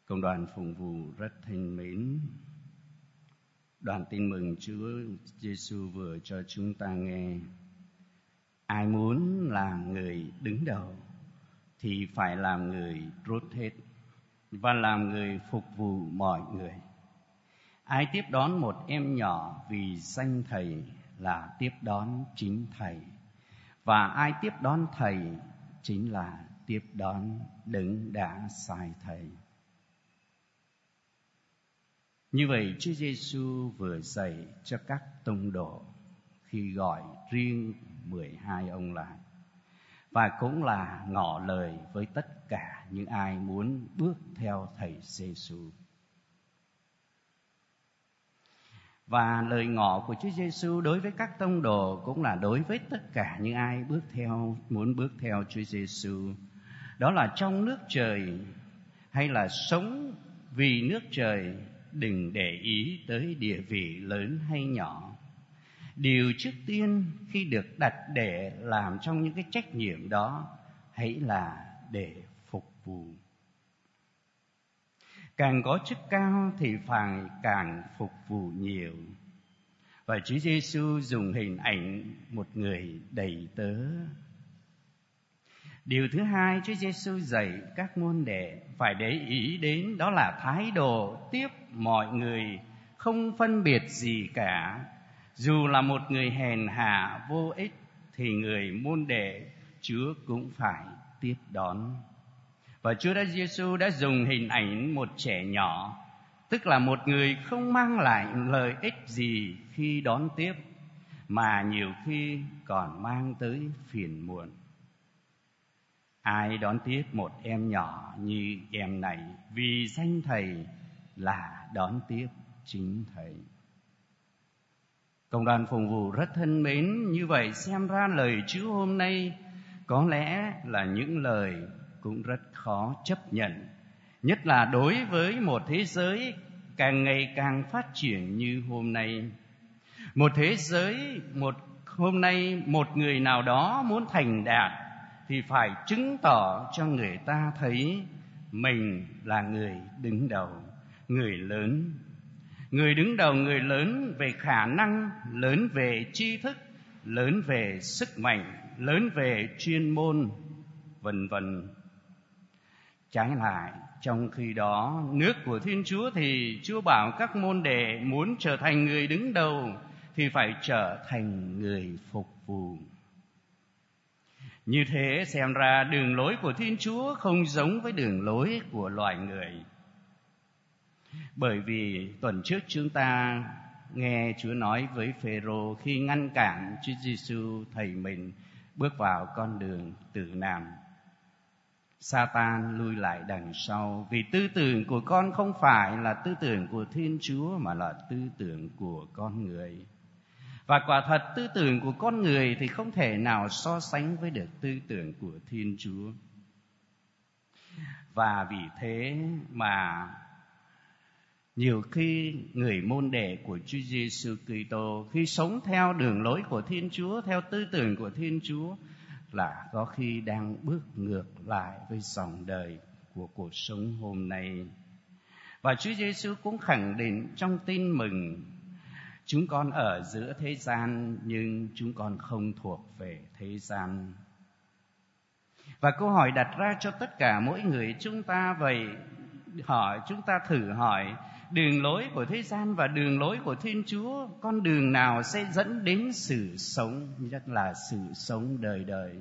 Cộng đoàn phụng vụ rất thân mến, đoạn tin mừng Chúa Giêsu vừa cho chúng ta nghe. Ai muốn làm người đứng đầu thì phải làm người rốt hết và làm người phục vụ mọi người. Ai tiếp đón một em nhỏ vì danh Thầy là tiếp đón chính Thầy, và ai tiếp đón Thầy chính là tiếp đón Đấng đã sai Thầy. Như vậy, Chúa Giêsu vừa dạy cho các tông đồ khi gọi riêng 12 ông lại, và cũng là ngỏ lời với tất cả những ai muốn bước theo Thầy Giêsu. Và lời ngỏ của Chúa Giêsu đối với các tông đồ cũng là đối với tất cả những ai muốn bước theo Chúa Giêsu. Đó là trong nước trời hay là sống vì nước trời, đừng để ý tới địa vị lớn hay nhỏ. Điều trước tiên khi được đặt để làm trong những cái trách nhiệm đó, hãy là để phục vụ. Càng có chức cao thì phải càng phục vụ nhiều. Và Chúa Giêsu dùng hình ảnh một người đầy tớ. Điều thứ hai Chúa Giêsu dạy các môn đệ phải để ý đến, đó là thái độ tiếp mọi người không phân biệt gì cả. Dù là một người hèn hạ vô ích thì người môn đệ Chúa cũng phải tiếp đón. Và Chúa Giêsu đã dùng hình ảnh một trẻ nhỏ, tức là một người không mang lại lợi ích gì khi đón tiếp, mà nhiều khi còn mang tới phiền muộn. Ai đón tiếp một em nhỏ như em này vì danh Thầy là đón tiếp chính Thầy. Cộng đoàn phụng vụ rất thân mến, như vậy xem ra lời Chúa hôm nay có lẽ là những lời cũng rất khó chấp nhận, nhất là đối với một thế giới càng ngày càng phát triển như hôm nay. Một thế giới hôm nay một người nào đó muốn thành đạt thì phải chứng tỏ cho người ta thấy mình là người đứng đầu, người lớn. Người đứng đầu, người lớn về khả năng, lớn về tri thức, lớn về sức mạnh, lớn về chuyên môn, vân vân. Trái lại, trong khi đó, nước của Thiên Chúa thì Chúa bảo các môn đệ muốn trở thành người đứng đầu thì phải trở thành người phục vụ. Như thế xem ra đường lối của Thiên Chúa không giống với đường lối của loài người. Bởi vì tuần trước chúng ta nghe Chúa nói với Phêrô khi ngăn cản Chúa Giêsu Thầy mình bước vào con đường tử nạn. Sa-tan lui lại đằng sau, vì tư tưởng của con không phải là tư tưởng của Thiên Chúa mà là tư tưởng của con người. Và quả thật tư tưởng của con người thì không thể nào so sánh với được tư tưởng của Thiên Chúa. Và vì thế mà nhiều khi người môn đệ của Chúa Giêsu Kitô khi sống theo đường lối của Thiên Chúa, theo tư tưởng của Thiên Chúa, là có khi đang bước ngược lại với dòng đời của cuộc sống hôm nay. Và Chúa Giêsu cũng khẳng định trong tin mừng, chúng con ở giữa thế gian nhưng chúng con không thuộc về thế gian. Và câu hỏi đặt ra cho tất cả mỗi người chúng ta vậy, chúng ta thử hỏi, đường lối của thế gian và đường lối của Thiên Chúa, con đường nào sẽ dẫn đến sự sống, nhất là sự sống đời đời?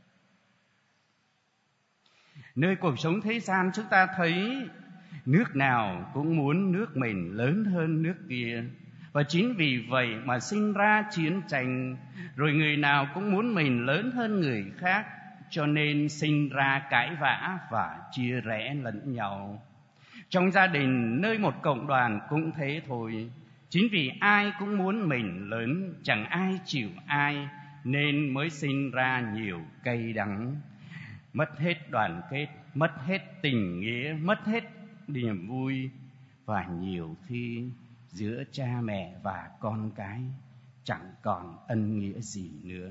Nơi cuộc sống thế gian chúng ta thấy nước nào cũng muốn nước mình lớn hơn nước kia, và chính vì vậy mà sinh ra chiến tranh, rồi người nào cũng muốn mình lớn hơn người khác, cho nên sinh ra cãi vã và chia rẽ lẫn nhau. Trong gia đình, nơi một cộng đoàn cũng thế thôi. Chính vì ai cũng muốn mình lớn, chẳng ai chịu ai, nên mới sinh ra nhiều cay đắng. Mất hết đoàn kết, mất hết tình nghĩa, mất hết niềm vui. Và nhiều khi giữa cha mẹ và con cái chẳng còn ân nghĩa gì nữa.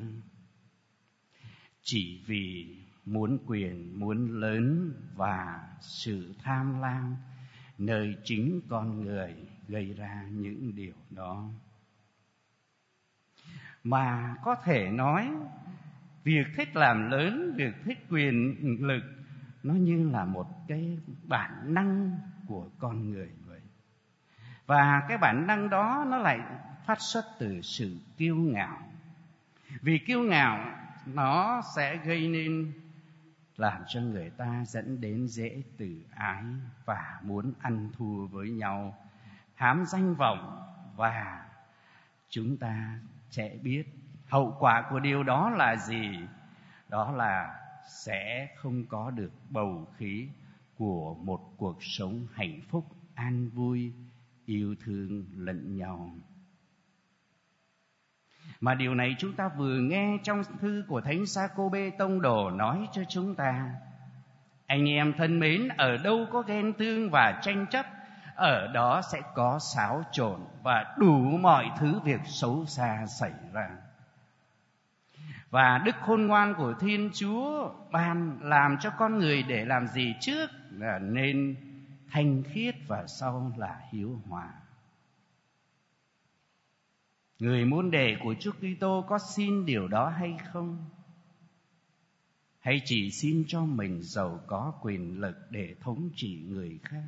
Chỉ vì muốn quyền, muốn lớn và sự tham lam nơi chính con người gây ra những điều đó. Mà có thể nói, việc thích làm lớn, việc thích quyền lực, nó như là một cái bản năng của con người vậy. Và cái bản năng đó nó lại phát xuất từ sự kiêu ngạo. Vì kiêu ngạo nó sẽ gây nên làm cho người ta dẫn đến dễ tự ái và muốn ăn thua với nhau, hám danh vọng. Và chúng ta sẽ biết hậu quả của điều đó là gì. Đó là sẽ không có được bầu khí của một cuộc sống hạnh phúc, an vui, yêu thương lẫn nhau. Mà điều này chúng ta vừa nghe trong thư của Thánh Giacôbê Tông Đồ nói cho chúng ta: anh em thân mến, ở đâu có ghen tương và tranh chấp, ở đó sẽ có xáo trộn và đủ mọi thứ việc xấu xa xảy ra. Và đức khôn ngoan của Thiên Chúa ban làm cho con người để làm gì? Trước là nên thanh khiết và sau là hiếu hòa. Người môn đệ của Chúa Kitô có xin điều đó hay không? Hay chỉ xin cho mình giàu có quyền lực để thống trị người khác?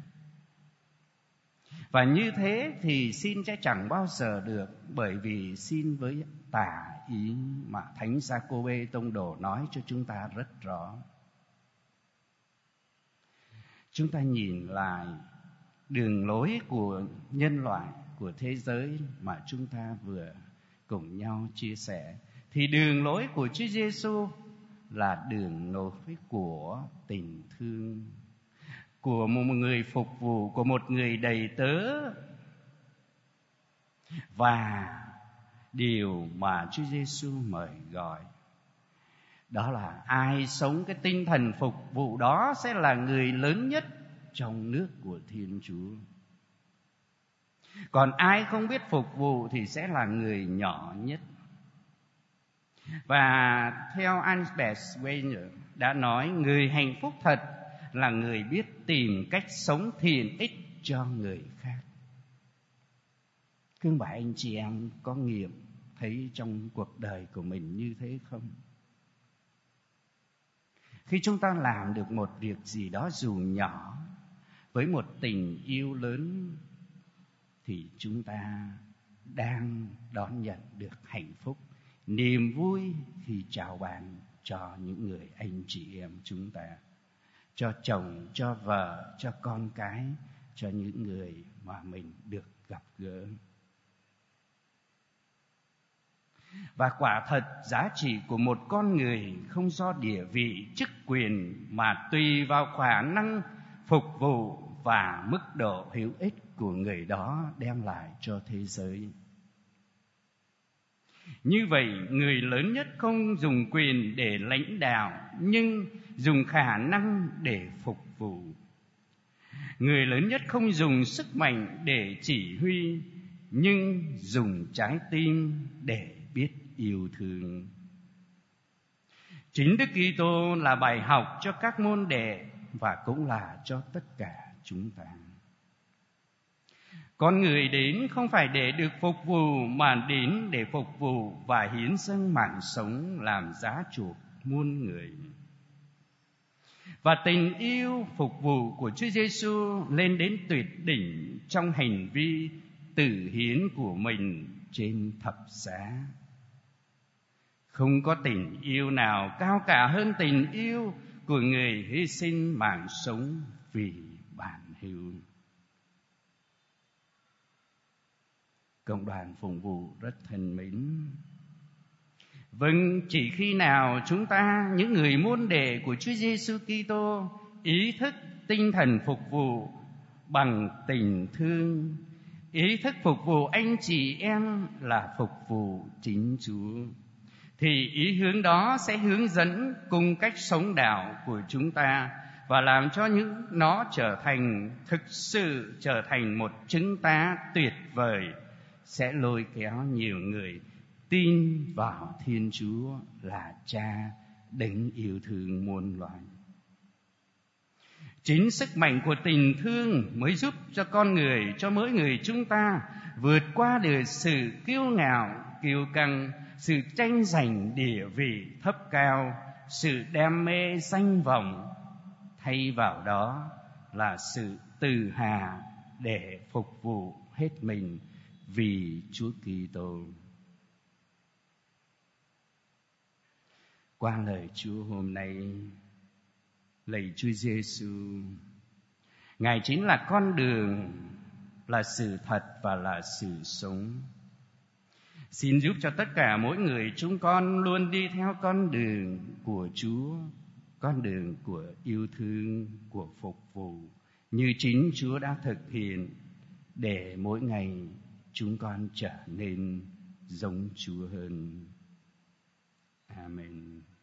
Và như thế thì xin sẽ chẳng bao giờ được, bởi vì xin với tà ý mà Thánh Giacôbê Tông Đồ nói cho chúng ta rất rõ. Chúng ta nhìn lại đường lối của nhân loại, của thế giới mà chúng ta vừa cùng nhau chia sẻ, thì đường lối của Chúa Giêsu là đường lối của tình thương, của một người phục vụ, của một người đầy tớ. Và điều mà Chúa Giêsu mời gọi đó là ai sống cái tinh thần phục vụ đó sẽ là người lớn nhất trong nước của Thiên Chúa. Còn ai không biết phục vụ thì sẽ là người nhỏ nhất. Và theo Albert Schweitzer đã nói, người hạnh phúc thật là người biết tìm cách sống thiện ích cho người khác. Cứ bảo anh chị em có nghiệm thấy trong cuộc đời của mình như thế không? Khi chúng ta làm được một việc gì đó dù nhỏ với một tình yêu lớn thì chúng ta đang đón nhận được hạnh phúc, niềm vui khi chào bàn cho những người anh chị em chúng ta, cho chồng, cho vợ, cho con cái, cho những người mà mình được gặp gỡ. Và quả thật giá trị của một con người không do địa vị, chức quyền, mà tùy vào khả năng phục vụ và mức độ hữu ích của người đó đem lại cho thế giới. Như vậy, người lớn nhất không dùng quyền để lãnh đạo, nhưng dùng khả năng để phục vụ. Người lớn nhất không dùng sức mạnh để chỉ huy, nhưng dùng trái tim để biết yêu thương. Chính Đức Kitô là bài học cho các môn đệ và cũng là cho tất cả chúng ta. Con người đến không phải để được phục vụ, mà đến để phục vụ và hiến dâng mạng sống làm giá chuộc muôn người. Và tình yêu phục vụ của Chúa Giêsu lên đến tuyệt đỉnh trong hành vi tự hiến của mình trên thập giá. Không có tình yêu nào cao cả hơn tình yêu của người hy sinh mạng sống vì bản hữu. Cộng đoàn phụng vụ rất thân mến, vâng, chỉ khi nào chúng ta, những người môn đệ của Chúa Giêsu Kitô, ý thức tinh thần phục vụ bằng tình thương, ý thức phục vụ anh chị em là phục vụ chính Chúa, thì ý hướng đó sẽ hướng dẫn cung cách sống đạo của chúng ta và làm cho nó thực sự trở thành một chứng tá tuyệt vời, sẽ lôi kéo nhiều người tin vào Thiên Chúa là Cha đấng yêu thương muôn loài. Chính sức mạnh của tình thương mới giúp cho mỗi người chúng ta vượt qua được sự kiêu ngạo, kiêu căng, sự tranh giành địa vị thấp cao, sự đam mê danh vọng. Thay vào đó là sự từ hà để phục vụ hết mình vì Chúa Kitô. Qua lời Chúa hôm nay, lạy Chúa Giêsu, Ngài chính là con đường, là sự thật và là sự sống. Xin giúp cho tất cả mỗi người chúng con luôn đi theo con đường của Chúa, con đường của yêu thương, của phục vụ, như chính Chúa đã thực hiện, để mỗi ngày chúng con trở nên giống Chúa hơn. Amen.